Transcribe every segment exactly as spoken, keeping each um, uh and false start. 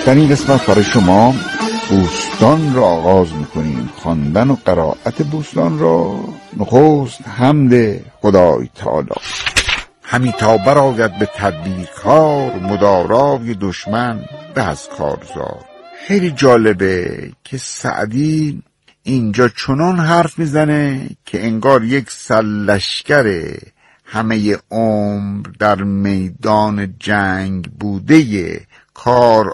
در این قسمت برای شما بوستان را آغاز میکنیم. خواندن و قرائت بوستان را نخست حمد خدای تعالی. همی تا برآید به تدبیر کار، مدارای دشمن به از کارزار. خیلی جالبه که سعدی اینجا چنان حرف میزنه که انگار یک سرلشکر همه عمر در میدان جنگ بوده، کار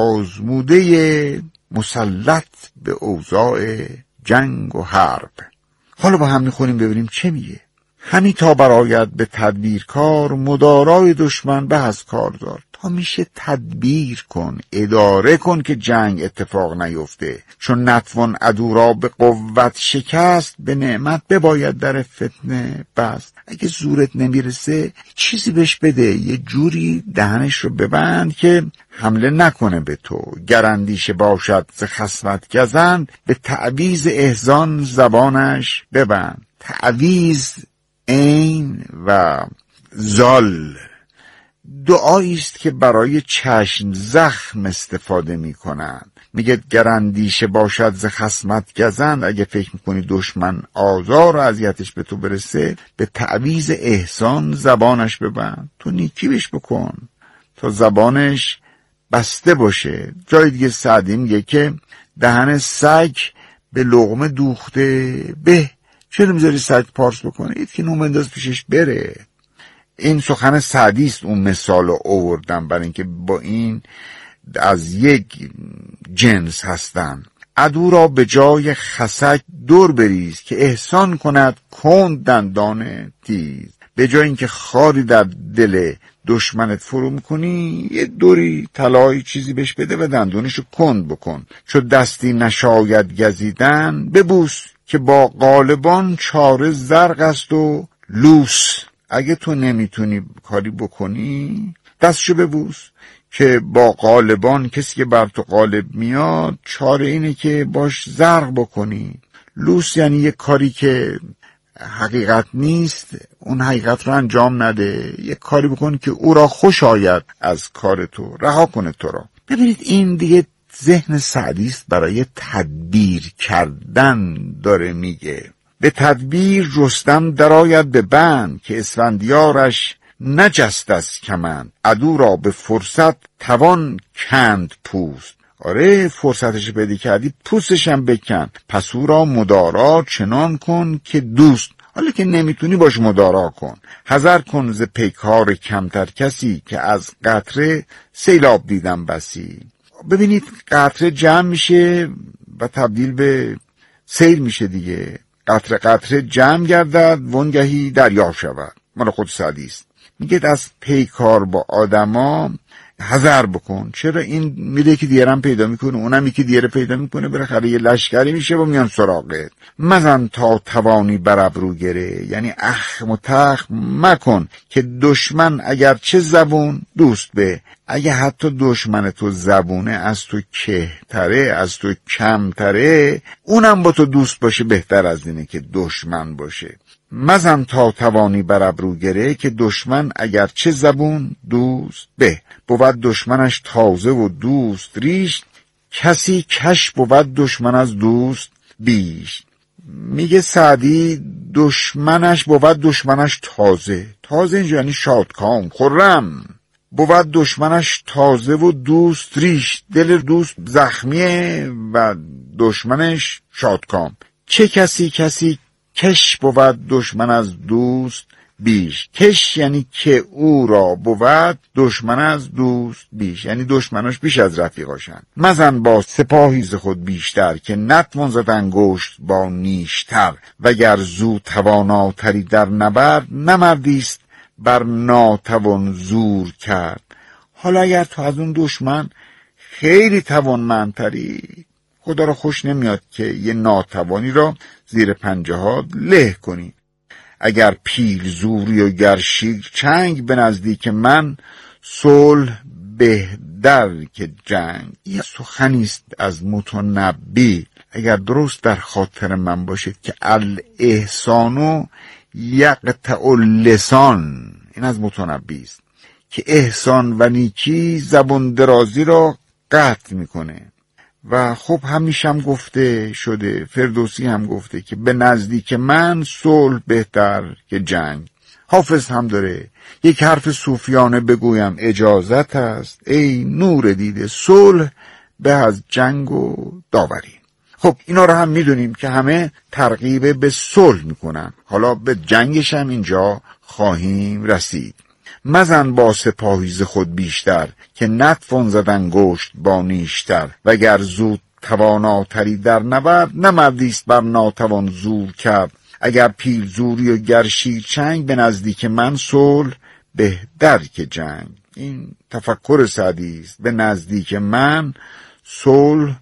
آزموده، مسلط به اوضاع جنگ و حرب. حالا با هم میخونیم ببینیم چه میگه. همی تا برآید به تدبیر کار، مدارای دشمن به از کارزار. تا میشه تدبیر کن، اداره کن که جنگ اتفاق نیفته. چون نتوان عدو را به قوت شکست، به نعمت بباید در فتنه بست. اگه زورت نمیرسه چیزی بهش بده، یه جوری دهنش رو ببند که حمله نکنه به تو. گر اندیشه باشد ز خصمت گزند، به تعویذ احزان زبانش ببند. تعویذ عین و زال دعایی است که برای چشم زخم استفاده میکنند. میگه گر اندیشه باشد ز خصمت گزند، اگه فکر میکنی دشمن آزار و اذیتش به تو برسه، به تعویذ احسان زبانش ببند. تو نیکی بهش بکن تا زبانش بسته باشه. جای دیگه سعدی میگه که دهن سگ به لقمه دوخته به. چرا میذاری سگ پارس بکنه؟ ایت که نوم انداز پیشش بره. این سخن سعدی است. اون مثال رو آوردم برای اینکه با این از یک جنس هستن. عدو را به جای خسک دور بریز، که احسان کند کند دندان تیز. به جای اینکه خاری در دل دشمنت فرو میکنی، یه دوری طلایی چیزی بهش بده و دندونشو کند بکن. چو دستی نشاید گزیدن، ببوس که با غالبان چاره زرق است و لوس. اگه تو نمیتونی کاری بکنی دستشو ببوس، که با غالبان، کسی که بر تو غالب میاد، چاره اینه که باش زرق بکنی. لوس یعنی یه کاری که حقیقت نیست، اون حقیقت رو انجام نده. یه کاری بکن که او را خوش آید از کار تو، رها کنه تو را. ببینید این دیگه ذهن سعدی است برای تدبیر کردن داره میگه. به تدبیر رستم درآید به بند، که اسفندیارش نجست از کمند. عدو را به فرصت توان کند پوست. آره فرصتش پیدا کردی پوستش هم بکن. پس او را مدارا چنان کن که دوست. حالا که نمیتونی باش مدارا کن. حذر کن ز پیکار کمتر کسی، که از قطره سیلاب دیدم بسی. ببینید قطره جمع میشه و تبدیل به سیل میشه دیگه. قطره قطره جمع گردد وانگهی دریا شود. مال خود سعدی است. میگه از پیکار با آدما حذر بکن. چرا این میره که دیگرم پیدا میکنه، اونم یکی دیگره پیدا میکنه، بالاخره یه لشکری میشه و میان سراغت. مزن تا توانی بر ابرو گره، یعنی اخم و تخم مکن، که دشمن اگر چه زبون دوست به. اگه حتی دشمن تو زبونه از تو کهتره، از تو کمتره، اونم با تو دوست باشه بهتر از اینه که دشمن باشه. مزن تا توانی بر ابرو گره، که دشمن اگر چه زبون دوست به. بود دشمنش تازه و دوست ریش، کسی کش بود دشمن از دوست بیش. میگه سعدی دشمنش بود دشمنش تازه. تازه اینجا یعنی شادکام خرم. بود دشمنش تازه و دوست ریش، دل دوست زخمیه و دشمنش شادکام. چه کسی کسی کش بود دشمن از دوست بیش. کش یعنی که او را بود دشمن از دوست بیش، یعنی دشمناش بیش از رفیقاشن. مزن با سپاهی ز خود بیشتر، که نتوان زد انگشت با نیشتر. وگر زو تواناتری در نبرد، نمردیست بر ناتوان زور کرد. حالا اگر تو از اون دشمن خیلی توانمندتری، خدا را خوش نمیاد که یه ناتوانی را زیر پنجه ها له کنی. اگر پیل زوری و گر شیر چنگ، به نزدیک من صلح بهتر که جنگ. یه سخنی است از متنبی، اگر درست در خاطر من باشید، که الاحسان یقطع اللسان. این از متنبی است که احسان و نیکی زبان درازی را قطع میکنه. و خب همیشه هم گفته شده، فردوسی هم گفته که به نزدیک من صلح بهتر که جنگ. حافظ هم داره یک حرف صوفیانه بگویم اجازت است، ای نور دیده صلح به از جنگ و داوری. خب اینا رو هم میدونیم که همه ترغیب به صلح میکنن. حالا به جنگش هم اینجا خواهیم رسید. مزن با سپاهیز خود بیشتر، که نتوان زدن گشت با نیشتر. وگر زود تواناتری در نبرد، نمردیست بر ناتوان زور کرد. اگر پیل زوری و گر شیر چنگ، به نزدیک من صلح بهتر که جنگ. این تفکر سعدی است. به نزدیک من صلح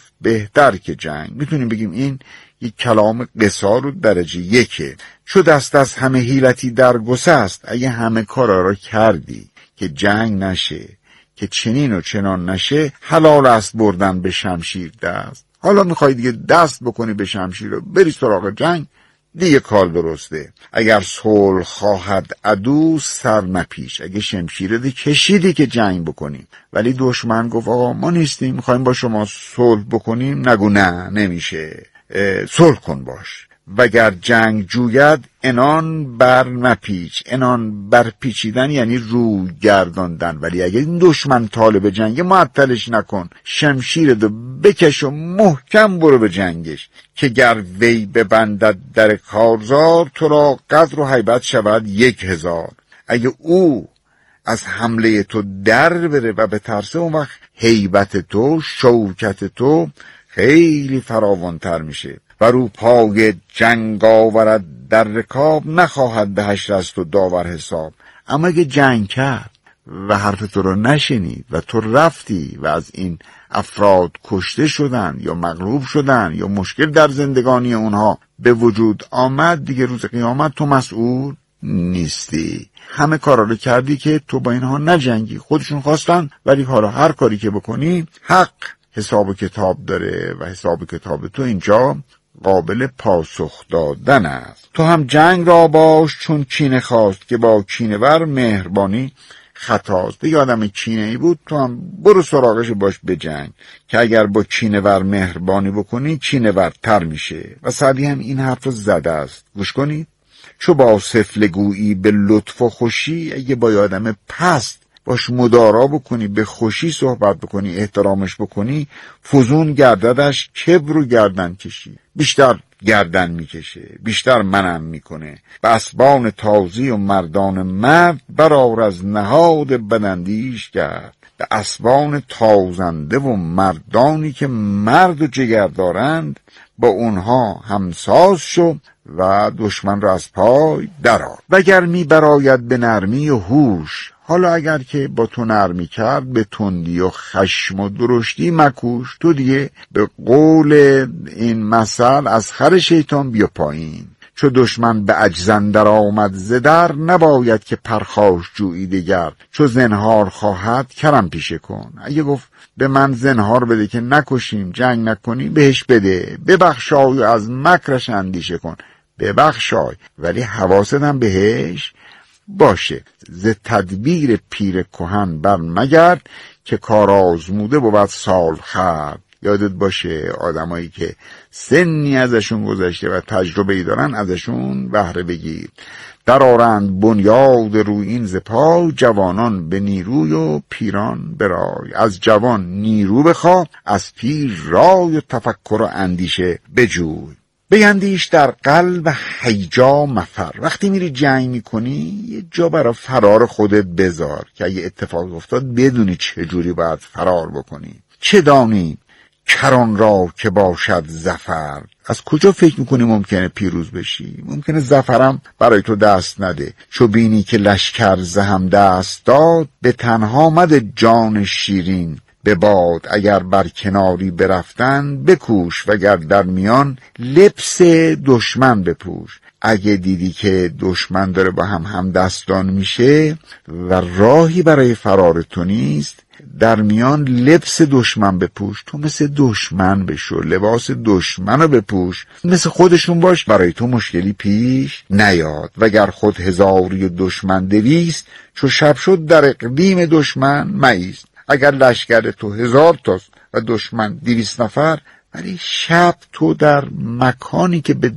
بهتر که جنگ. میتونیم بگیم این یک کلام قصار و درجه یکه. چو دست از همه حیلتی در گسست، اگه همه کارا را کردی که جنگ نشه، که چنین و چنان نشه، حلال است بردن به شمشیر دست. حالا میخوای دیگه دست بکنی به شمشیر رو بری سراغ جنگ، دیگه کار درسته. اگر صلح خواهد عدو سر نپیش، اگه شمشیر دی کشیدی که جنگ بکنیم، ولی دشمن گفت آقا ما نیستیم میخوایم با شما صلح بکنیم، نگو نه نمیشه، صلح کن باش. وگر جنگ جوید انان بر نپیچ. انان بر پیچیدن یعنی روی گرداندن. ولی اگه این دشمن طالب جنگ، معطلش نکن، شمشیر دو بکش و محکم برو به جنگش. که گر وی ببندد در کارزار، تو را قدر و هیبت شود یک هزار. اگه او از حمله تو در بره و به ترسه، اون وقت هیبت تو، شوکت تو خیلی فراوانتر میشه و رو پای جنگ آورد در رکاب، نخواهد به حشر از تو داور حساب. اما اگه جنگ کرد و حرف تو رو نشنید و تو رفتی و از این افراد کشته شدن یا مغلوب شدن یا مشکل در زندگانی اونها به وجود آمد، دیگه روز قیامت تو مسئول نیستی. همه کارا رو کردی که تو با اینها نجنگی، خودشون خواستن، ولی حالا هر کاری که بکنی حق حساب و کتاب داره و حساب و کتاب تو اینجا قابل پاسخ دادن است. تو هم جنگ را باش چون کینه خواست، که با کینه ور مهربانی خطاست. دیگه آدم کینه ای بود، تو هم برو سراغش باش به جنگ، که اگر با کینه ور مهربانی بکنی کینه ور تر میشه. و سعدی هم این حرف رو زده است، گوش کنید. چو با سفله گویی به لطف و خوشی، اگه با آدم پست باش مدارا بکنی، به خوشی صحبت بکنی، احترامش بکنی، فزون گرددش کبر و گردن کشی. بیشتر گردن میکشه، بیشتر منم میکنه. به اسبان تازی و مردان مرد، برار از نهاد بدندیش کرد. به اسبان تازنده و مردانی که مرد و جگر دارند، با اونها همساز شو و دشمن را از پای درآر. وگر می براید به نرمی و هوش، حالا اگر که با تو نرمی کرد، به تندی و خشم و درشتی مکوش. تو دیگه به قول این مثل از خر شیطان بیا پایین. چو دشمن به عجزندر آمد زدر، نباید که پرخاش جویی دگر. چو زنهار خواهد کرم پیشه کن. اگه گفت به من زنهار بده که نکشیم، جنگ نکنیم، بهش بده. ببخشای و از مکرش اندیشه کن. ببخشای ولی حواست هم بهش باشه. ز تدبیر پیر کهن بر مگرد، که کار آزموده بود سال خرد. یادت باشه آدمایی که سنی ازشون گذشته و تجربه‌ای دارن، ازشون بهره بگیر. در آرند بنیاد رویین ز پای، جوانان به نیروی و پیران به رای. از جوان نیرو بخواه، از پیر رای و تفکر و اندیشه بجوی. بیندیش در قلب هیجا مفر. وقتی میری جنگ میکنی، یه جا برای فرار خودت بذار که اگه اتفاق افتاد بدونی چجوری باید فرار بکنی. چه دانی کران را که باشد ظفر. از کجا فکر میکنی ممکنه پیروز بشی؟ ممکنه ظفرم برای تو دست نده. چو بینی که لشکر ز هم دست داد، به تنها مده جان شیرین به باد. اگر بر کناری برفتن بکوش، وگر در میان لبس دشمن بپوش. اگه دیدی که دشمن داره با هم هم دستان میشه و راهی برای فرار تو نیست، در میان لبس دشمن بپوش. تو مثل دشمن بشو، لباس دشمن رو بپوش، مثل خودشون باش، برای تو مشکلی پیش نیاد. وگر خود هزاری دشمن دویست، چو شب شد در اقلیم دشمن مایست. اگر لشکر تو هزار تاست و دشمن دویست نفر، ولی شب تو در مکانی که به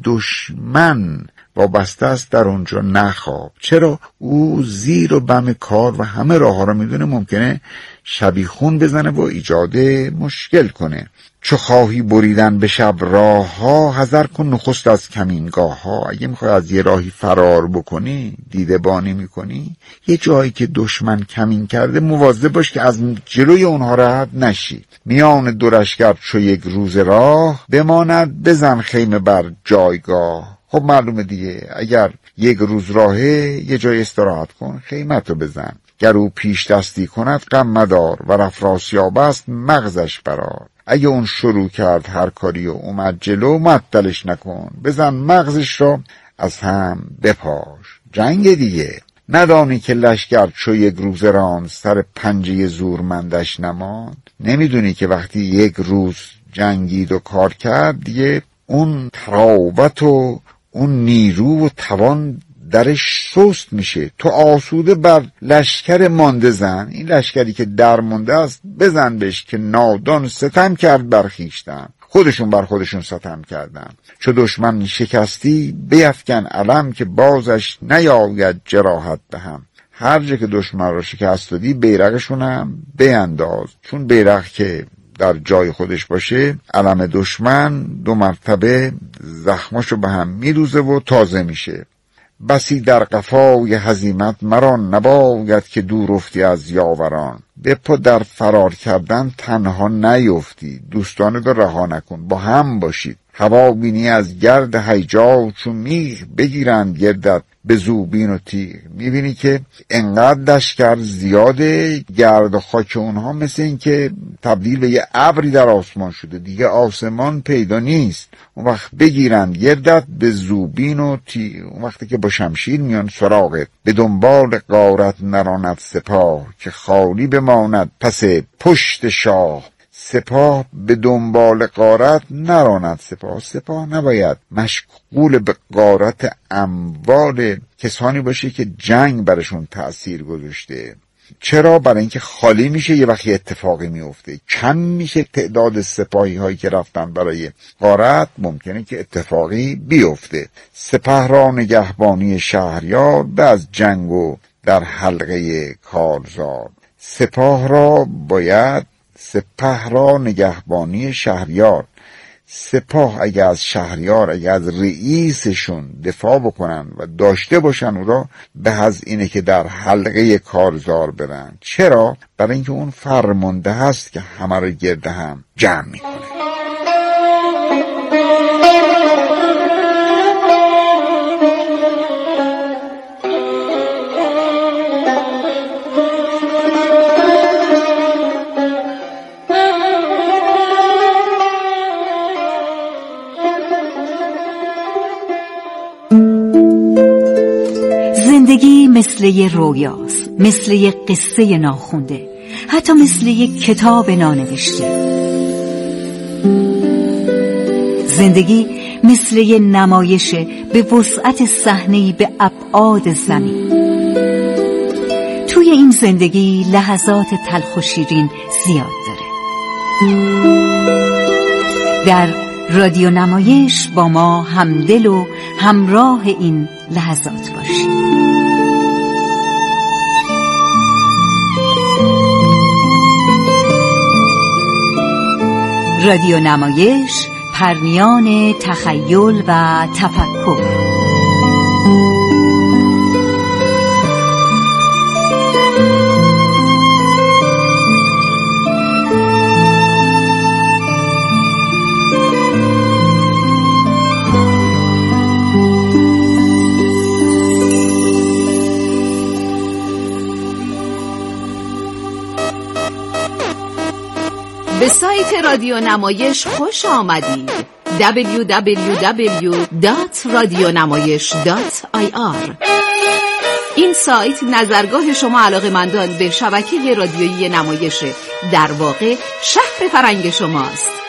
دشمن وابسته است در اونجا نخواب. چرا؟ او زیر و بم کار و همه راه ها رو میدونه، ممکنه شبیخون بزنه و ایجاد مشکل کنه. چو خواهی بریدن به شب راه ها، حذر کن نخست از کمینگاه ها. اگه میخوای از یه راهی فرار بکنی، دیده بانی میکنی، یه جایی که دشمن کمین کرده مواظب باش که از جلوی اونها رد نشی. میان دو لشکر چو یک روز راه، بماند بزن خیمه بر جایگاه. خب معلومه دیگه، اگر یک روز راهه یه جای استراحت کن، خیمتو بزن. گر او پیش دستی کند غم مدار، و افراسیاب است مغزش برار. اگه اون شروع کرد هر کاری و اومد جلو، معطلش نکن، بزن مغزش را از هم بپاش. جنگ دیگه. ندانی که لشکر چو یک روز راند، سر پنجه زورمندش نماند. نمیدونی که وقتی یک روز جنگید و کار کرد، دیگه اون تراوت و اون نیرو و توان درش سست میشه. تو آسوده بر لشکر مانده زن، این لشکری که در مونده است بزن بهش که نادان ستم کرد بر خویشتن. خودشون بر خودشون ستم کردن. چو دشمن شکستی بیفکن علم، که بازش نیاید جراحت به هم. هر جا که دشمن رو شکست دادی بیرقشون هم بینداز، چون بیرق که در جای خودش باشه، علم دشمن دو مرتبه زخماشو به هم میروزه و تازه میشه. بسی در قفای هزیمت مران، نباید که دور افتی از یاوران. بپا در فرار کردن تنها نیفتی، دوستانه رو رها نکن، با هم باشید. هوا بینی از گرد هیجا، چون میغ بگیرند گردت به زوبین و تیغ. میبینی که انقدر لشکر زیاده، گرد و خاک اونها مثل این که تبدیل به یه ابری در آسمان شده، دیگه آسمان پیدا نیست. اون وقت بگیرند گردت به زوبین و تیغ، اون وقتی که با شمشیر میان سراغت. به دنبال غارت نراند سپاه، که خالی بماند پس پشت شاه. سپاه به دنبال غارت نراند سپاه. سپاه نباید مشغول به غارت اموال کسانی باشه که جنگ برشون تأثیر گذاشته. چرا؟ برای اینکه خالی میشه، یه وقتی اتفاقی میفته، کم میشه تعداد سپاهی هایی که رفتن برای غارت، ممکنه که اتفاقی بیفته. سپه را نگهبانی شهریار، به از جنگ و در حلقه کارزار. سپاه را باید سپه را نگهبانی شهریار. سپاه اگه از شهریار، اگه از رئیسشون دفاع بکنن و داشته باشن او را، به از اینه که در حلقه کارزار برن. چرا؟ برای اینکه اون فرمانده هست که همه رو گرد هم جمع میکنه. زندگی مثل یه رویاست، مثل یه قصه ناخونده، حتی مثل یه کتاب نانوشته. زندگی مثل یه نمایشه به وسعت صحنه‌ای به ابعاد زمین. توی این زندگی لحظات تلخ و شیرین زیاد داره. در رادیو نمایش با ما همدل و همراه این لحظات باشید. رادیو نمایش، پرنیان تخیل و تفکر. به سایت رادیو نمایش خوش آمدید. دبلیو دبلیو دبلیو دات رادیونمایش دات آی آر. این سایت نظرگاه شما علاقه‌مندان به شبکه رادیویی نمایش، در واقع شهر فرنگ شماست.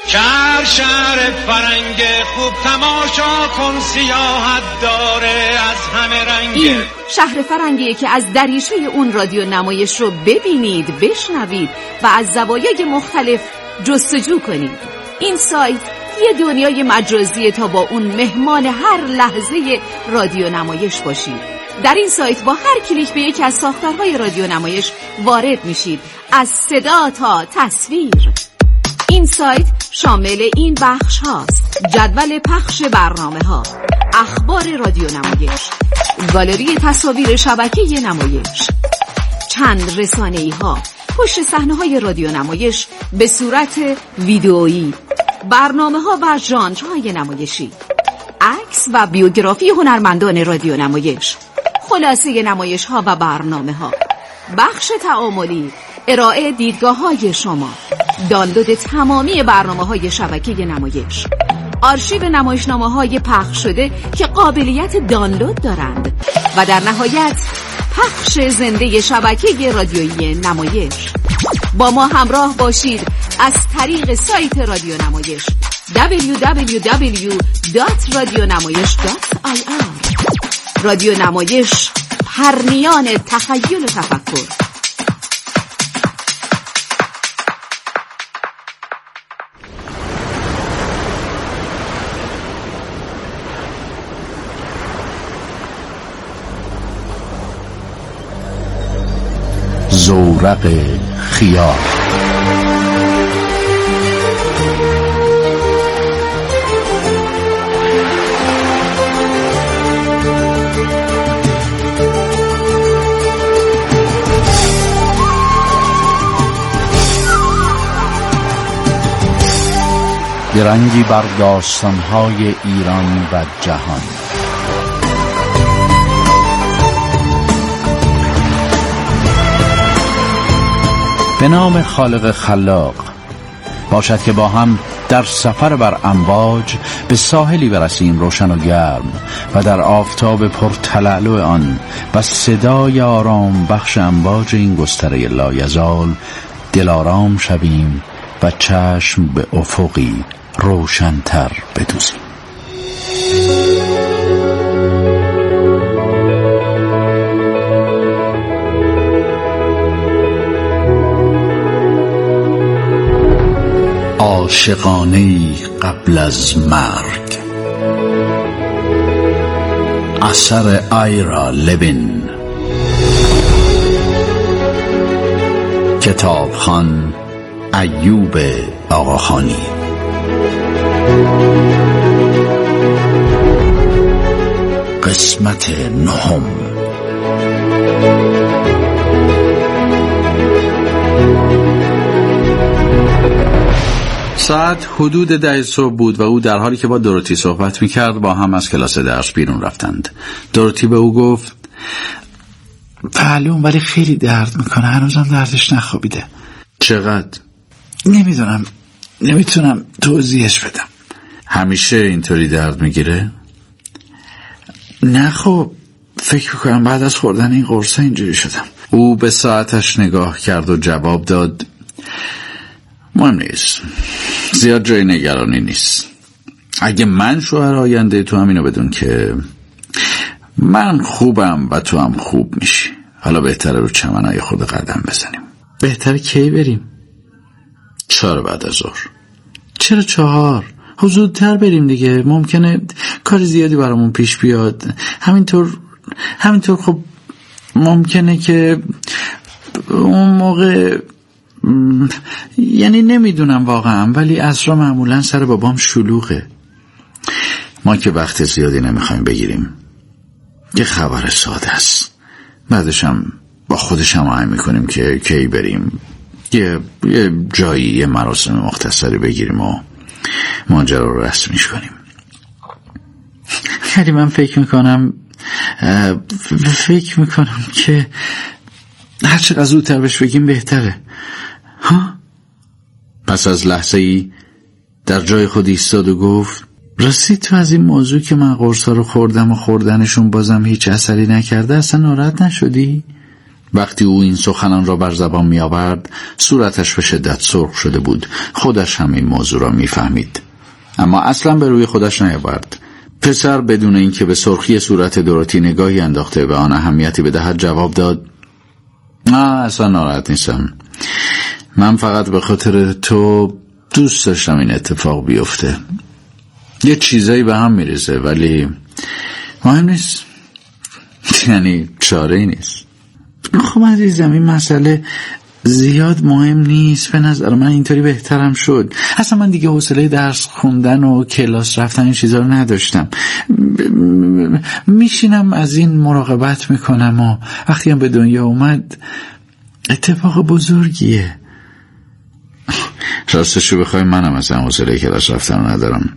شهر شهر فرنگ خوب تماشا کن، سیاحت داره از همه رنگ. این شهر فرنگیه که از دریچه اون رادیو نمایش رو ببینید، بشنوید و از زوایای مختلف جستجو کنید. این سایت یه دنیای مجازیه تا با اون مهمان هر لحظه رادیو نمایش باشید. در این سایت با هر کلیک به یکی از ساختارهای رادیو نمایش وارد میشید، از صدا تا تصویر. این سایت شامل این بخش هاست: جدول پخش برنامه ها، اخبار رادیو نمایش، گالری تصاویر شبکه نمایش، چند رسانه‌ای ها، پشت صحنه های رادیو نمایش به صورت ویدئویی، برنامه ها و ژانرهای نمایشی، عکس و بیوگرافی هنرمندان رادیو نمایش، خلاصه نمایش ها و برنامه ها، بخش تعاملی، ارائه دیدگاه های شما، دانلود تمامی برنامه های شبکه نمایش، آرشیو نمایشنامه های پخش شده که قابلیت دانلود دارند و در نهایت پخش زنده شبکه رادیویی نمایش. با ما همراه باشید از طریق سایت رادیو نمایش دبلیو دبلیو دبلیو دات رادیونمایش دات آی آر. رادیو نمایش، پرنیان تخیل و تفکر. زورق خیال. درنگی بر داستان‌های ایران و جهان. به نام خالق خلاق. باشد که با هم در سفر بر امواج به ساحلی برسیم روشن و گرم و در آفتاب پرتلالو آن و صدای آرام بخش امواج این گستره لایزال دلارام شویم و چشم به افقی روشن‌تر بدوزیم. عاشقانه‌ای قبل از مرگ. اثر آیرا لوین. کتابخوان ایوب آقاخانی. قسمت نهم. ساعت حدود ده صبح بود و او در حالی که با دوروتی صحبت میکرد با هم از کلاس درس بیرون رفتند. دوروتی به او گفت: معلوم ولی خیلی درد میکنه، هنوزم دردش نخوابیده. چقدر؟ نمیدونم، نمیتونم توضیحش بدم. همیشه اینطوری درد میگیره؟ نه خب، فکر میکنم بعد از خوردن این قرصا اینجوری شدم. او به ساعتش نگاه کرد و جواب داد: مهم نیست، زیاد جای نگرانی نیست. اگه من شوهر آینده تو هم اینو بدون که من خوبم و تو هم خوب میشی. حالا بهتره رو چمنای خود قدم بزنیم. بهتره کی بریم؟ چهار بعد از ظهر. چرا چهار؟ خب زودتر بریم دیگه، ممکنه کار زیادی برامون پیش بیاد. همینطور همینطور خب ممکنه که اون موقع، یعنی نمیدونم واقعا، ولی عصرا معمولا سر بابام شلوغه. ما که وقت زیادی نمیخوایم بگیریم، یه خبر ساده است، بعدش هم با خودش هم هماهنگ میکنیم که کی بریم، یه, یه جایی یه مراسم مختصری بگیریم و ماجرا رو رسمیش کنیم. خیلی من فکر میکنم فکر میکنم که هر چقدر زودتر بهش بگیم بهتره. ها؟ پس از لحظه ای در جای خود ایستاد و گفت: راستی تو از این موضوع که من قرصا رو خوردم و خوردنشون بازم هیچ اثری نکرده اصلا ناراحت نشدی؟ وقتی او این سخنان را بر زبان می آورد صورتش به شدت سرخ شده بود. خودش هم این موضوع را می فهمید، اما اصلا به روی خودش نیاورد. پسر بدون اینکه به سرخی صورت دوروتی نگاهی انداخته و آن اهمیتی بدهد جواب داد: نه اصلا ناراحت نیستم، من فقط به خاطر تو دوست داشتم این اتفاق بیفته. یه چیزایی به هم میرسه ولی مهم نیست، یعنی چاره ای نیست. خب عزیزم این مسئله زیاد مهم نیست، به نظر من اینطوری بهترم شد. اصلا من دیگه حوصله درس خوندن و کلاس رفتن این چیزا رو نداشتم. میشینم از این مراقبت میکنم و وقتی هم به دنیا اومد اتفاق بزرگیه. راستشو بخوای منم اصلا حوصله کلاس رفتن رو ندارم.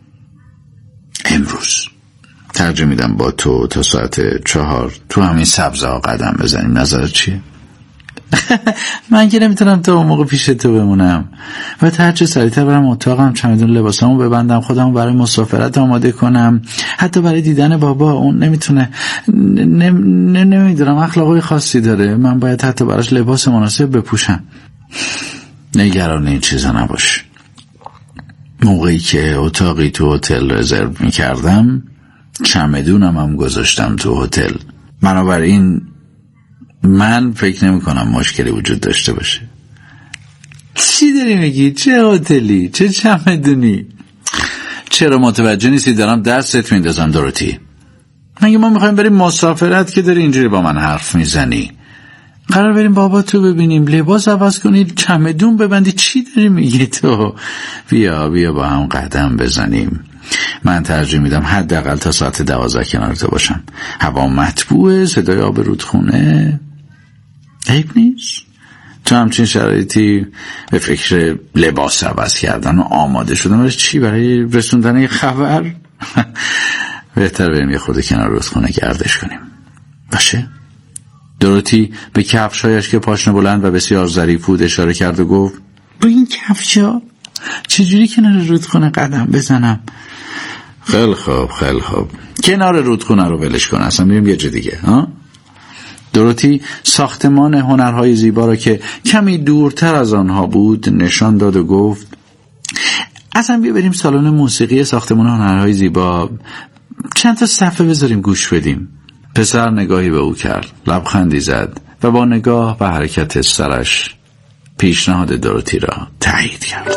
امروز ترجیح میدم با تو تا ساعت چهار تو همین سبزه ها قدم بزنیم. نظرت چیه؟ من که نمیتونم تا اون موقع پیش تو بمونم و تا هرچه سریعتر برم اتاقم، چمدون لباسامو ببندم، خودمو برای مسافرت آماده کنم. حتی برای دیدن بابا اون نمیتونه، نمیدونم اخلاقای خاصی داره، من باید حتی براش لباس مناسب بپوشم. نگران این چیزا نباش. موقعی که اتاقی تو هتل رزرو میکردم چمدونم هم گذاشتم تو هتل، بنابراین من فکر نمی کنم مشکلی وجود داشته باشه. چی داری میگی؟ چه هتلی؟ چه چمدونی؟ چرا متوجه نیستی دارم دستت میندازم دوروتی؟ مگه ما میخوایم بریم مسافرت که داری اینجوری با من حرف میزنی؟ قرار بریم بابا تو ببینیم، لباس عوض کنی، چمدون ببندی. چی داری میگی تو؟ بیا بیا با هم قدم بزنیم. من ترجیح میدم حداقل تا ساعت دوازده کنار تو باشم. هوا مطبوعه، صدای آب رودخونه، عیب نیست. تو همچین شرایطی به فکر لباس عوض کردن و آماده شدن برای چی؟ برای رسوندن یه خبر؟ بهتر بریم یه خود کنار رودخونه گردش کنیم. باشه؟ دوروتی به کفشایش که پاشنه بلند و بسیار ظریف بود اشاره کرد و گفت: با این کفشا چجوری کنار رودخونه قدم بزنم؟ خیلی خوب خیلی خوب، کنار رودخونه رو ولش کن، اصلا میریم یه جا دیگه. ها؟ دوروتی ساختمان هنرهای زیبا را که کمی دورتر از آنها بود نشان داد و گفت: اصلا بیا بریم سالن موسیقی ساختمان هنرهای زیبا، چند تا صفحه بذاریم گوش بدیم. پسر نگاهی به او کرد، لبخندی زد و با نگاه و حرکت سرش پیشنهاد دوروتی را تایید کرد.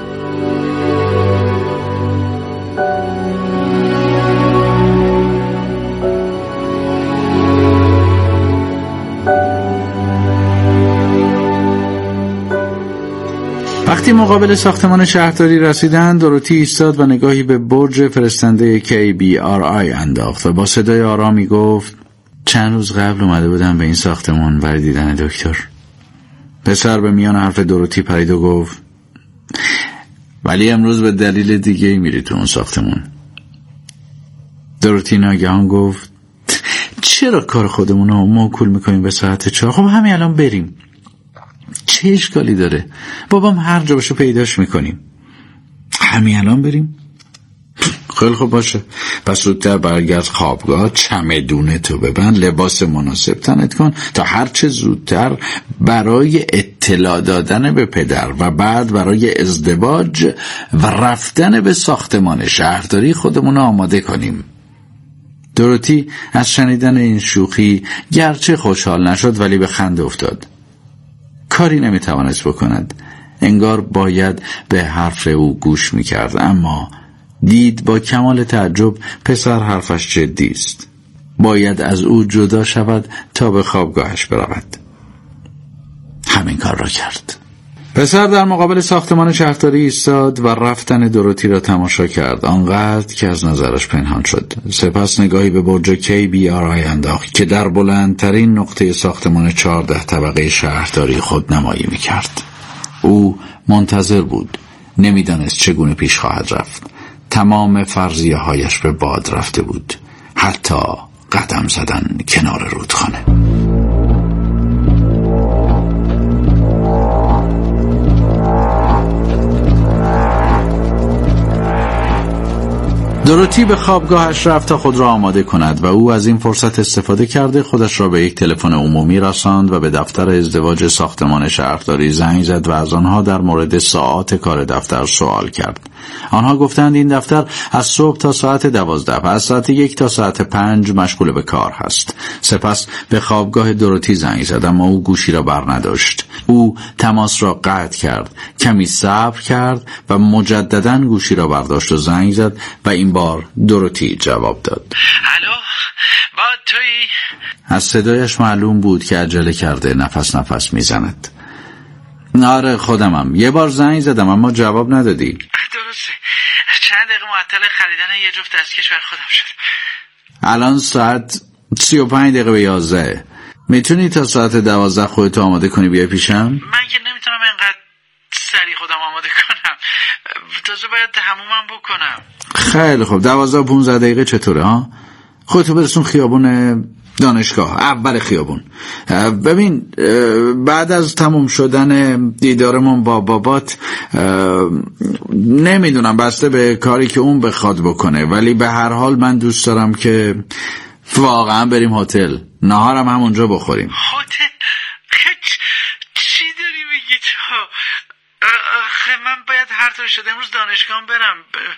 وقتی مقابل ساختمان شهرداری رسیدند، دوروتی ایستاد و نگاهی به برج فرستنده کی بی آر آی انداخت و با صدای آرامی گفت: چند روز قبل اومده بودم به این ساختمان برای دیدن دکتر. پسر به میان حرف دوروتی پرید و گفت: ولی امروز به دلیل دیگه میری تو اون ساختمان. دوروتی ناگهان گفت: چرا کار خودمون رو موکول میکنیم به ساعت چهار؟ خب همین الان بریم، چه اشکالی داره؟ بابام هر جا باشه پیداش میکنیم. همین الان بریم؟ خیلی خوب باشه، پس زودتر برگرد خوابگاه، چمدونه تو ببند، لباس مناسب تنت کن تا هرچه زودتر برای اطلاع دادن به پدر و بعد برای ازدواج و رفتن به ساختمان شهرداری خودمون آماده کنیم. دوروتی از شنیدن این شوخی گرچه خوشحال نشد ولی به خنده افتاد. کاری نمیتوانست بکند، انگار باید به حرف او گوش میکرد، اما دید با کمال تعجب پسر حرفش جدی است. باید از او جدا شود تا به خوابگاهش برود. همین کار را کرد. پسر در مقابل ساختمان شهرداری ایستاد و رفتن دوروتی را تماشا کرد، آنقدر که از نظرش پنهان شد. سپس نگاهی به برج کی بی آر آی انداخت که در بلندترین نقطه ساختمان چهارده طبقه شهرداری خود نمایی می‌کرد. او منتظر بود، نمی‌دانست چگونه پیش خواهد رفت. تمام فرضیه هایش به باد رفته بود، حتی قدم زدن کنار رودخانه. دوروتی به خوابگاهش رفت تا خود را آماده کند و او از این فرصت استفاده کرده خودش را به یک تلفن عمومی رساند و به دفتر ازدواج ساختمان شهرداری زنگ زد و از آنها در مورد ساعات کار دفتر سوال کرد. آنها گفتند این دفتر از صبح تا ساعت دوازده و از ساعت یک تا ساعت پنج مشغول به کار هست. سپس به خوابگاه دوروتی زنگ زد اما او گوشی را بر نداشت. او تماس را قطع کرد، کمی صبر کرد و مجددا گوشی را برداشت و زنگ زد و این بار دوروتی جواب داد. الو، با تویی؟ از صدایش معلوم بود که عجله کرده، نفس نفس میزند. آره خودمم، یه بار زنگ زدم اما جواب ندادی. درسته، چند دقیقه معطل خریدن یه جفت دستکش برای خودم شد. الان ساعت سی و پنج دقیقه به یازده. میتونی تا ساعت دوازده خودتو آماده کنی بیای پیشم؟ من که نمیتونم اینقدر سریع خودم آماده کنم، تازه باید همومم بکنم. خیلی خوب، دوازده و پونزده دقیقه چطوره ها؟ خودتو برسون خیابون دانشگاه، اول خیابون. ببین بعد از تموم شدن دیدارمون با بابات، نمیدونم بسته به کاری که اون بخواد بکنه، ولی به هر حال من دوست دارم که واقعا بریم هتل، نهارم همونجا بخوریم. هتل؟ چی داری میگی تو؟ آخه من باید هر طور شده امروز دانشگاه برم.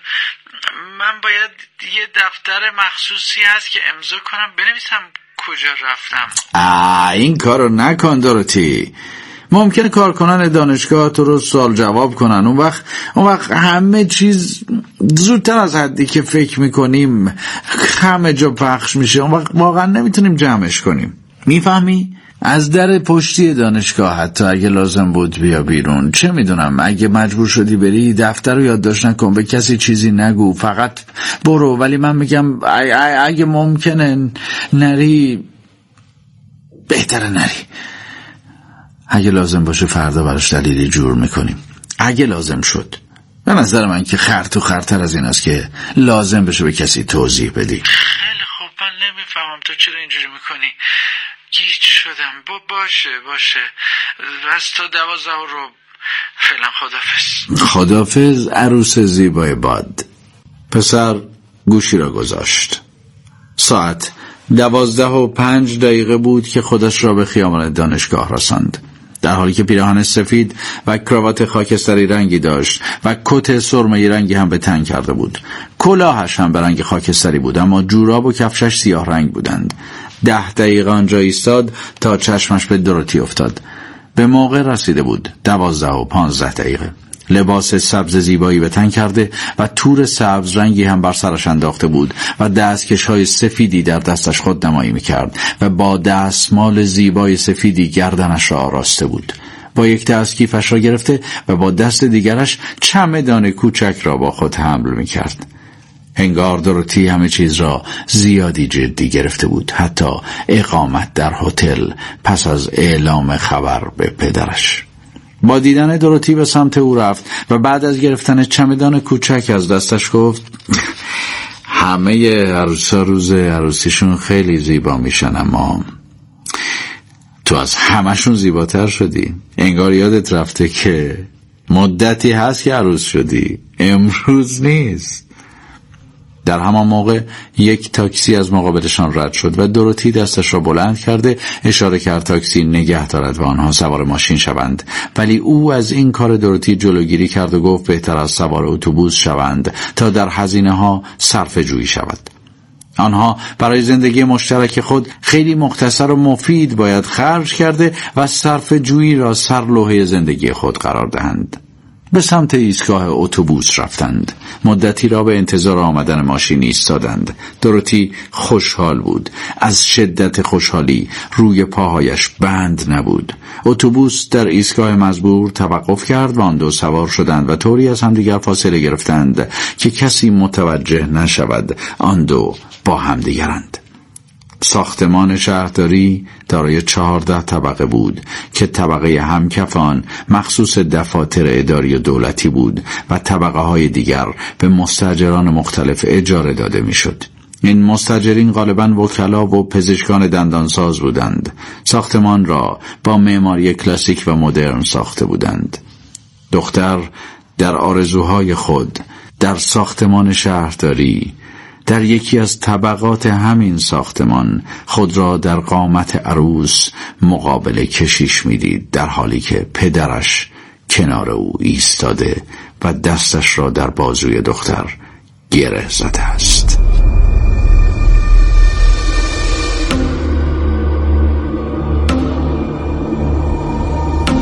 من باید یه دفتر مخصوصی هست که امضا کنم بنویسم کجا رفتم. آه این کارو نکن دوروتی. ممکنه کارکنان دانشگاه تو رو سوال جواب کنن، اون وقت اون وقت همه چیز زودتر از حدی که فکر میکنیم همه جا پخش میشه، اون وقت واقعا نمیتونیم جمعش کنیم. میفهمی؟ از در پشتی دانشگاه حتی اگه لازم بود بیا بیرون. چه میدونم اگه مجبور شدی بری دفتر رو یادداشت نکن، به کسی چیزی نگو، فقط برو. ولی من میگم اگه ممکنه نری بهتره نری. اگه لازم باشه فردا براش دلیلی جور میکنیم. اگه لازم شد. به نظر من که خر تو خرتر از این است که لازم بشه به کسی توضیح بدی. خیلی خوب، من نمیفهمم تو چرا اینجوری میکنی. گیج شدم. با باشه باشه از تا دوازده رو فعلا خدافز. خدافز عروس زیبای باد. پسر گوشی را گذاشت. ساعت دوازده و پنج دقیقه بود که خودش را به خیابان دانشگاه رساند، در حالی که پیراهن سفید و کراوات خاکستری رنگی داشت و کت سرمه‌ای رنگی هم به تن کرده بود. کلاهش هم به رنگ خاکستری بود اما جوراب و کفشش سیاه رنگ بودند. ده دقیقه آنجا ایستاد تا چشمش به دوروتی افتاد. به موقع رسیده بود. دوازده و پانزده دقیقه. لباس سبز زیبایی به تن کرده و تور سبز رنگی هم بر سرش انداخته بود و دستکش‌های سفیدی در دستش خودنمایی می‌کرد و با دستمال زیبای سفیدی گردنش را آراسته بود. با یک دست کیفش را گرفته و با دست دیگرش چمدان کوچک را با خود حمل می‌کرد. انگار دوروتی همه چیز را زیادی جدی گرفته بود، حتی اقامت در هتل پس از اعلام خبر به پدرش. با دیدن دوروتی به سمت او رفت و بعد از گرفتن چمدان کوچک از دستش گفت همه عروسا روز عروسیشون خیلی زیبا میشن اما تو از همشون زیباتر شدی. انگار یادت رفته که مدتی هست که عروس شدی، امروز نیست. در همان موقع یک تاکسی از مقابلشان رد شد و دوروتی دستش را بلند کرده اشاره کرد تاکسی نگه دارد و آنها سوار ماشین شوند، ولی او از این کار دوروتی جلوگیری کرد و گفت بهتر از سوار اتوبوس شوند تا در هزینه ها صرفه جویی شود. آنها برای زندگی مشترک خود خیلی مختصر و مفید باید خرج کرده و صرفه جویی را سرلوحه زندگی خود قرار دهند. به سمت ایستگاه اتوبوس رفتند. مدتی را به انتظار آمدن ماشین ایستادند. دوروتی خوشحال بود. از شدت خوشحالی روی پاهایش بند نبود. اتوبوس در ایستگاه مزبور توقف کرد و آن دو سوار شدند و طوری از همدیگر فاصله گرفتند که کسی متوجه نشود آن دو با همدیگرند. ساختمان شهرداری دارای چهارده طبقه بود که طبقه همکفان مخصوص دفاتر اداری و دولتی بود و طبقه های دیگر به مستاجران مختلف اجاره داده میشد. این مستاجرین غالباً وکلا و پزشکان دندانساز بودند. ساختمان را با معماری کلاسیک و مدرن ساخته بودند. دختر در آرزوهای خود در ساختمان شهرداری در یکی از طبقات همین ساختمان خود را در قامت عروس مقابل کشیش می‌دید، در حالی که پدرش کنار او ایستاده و دستش را در بازوی دختر گره زده است.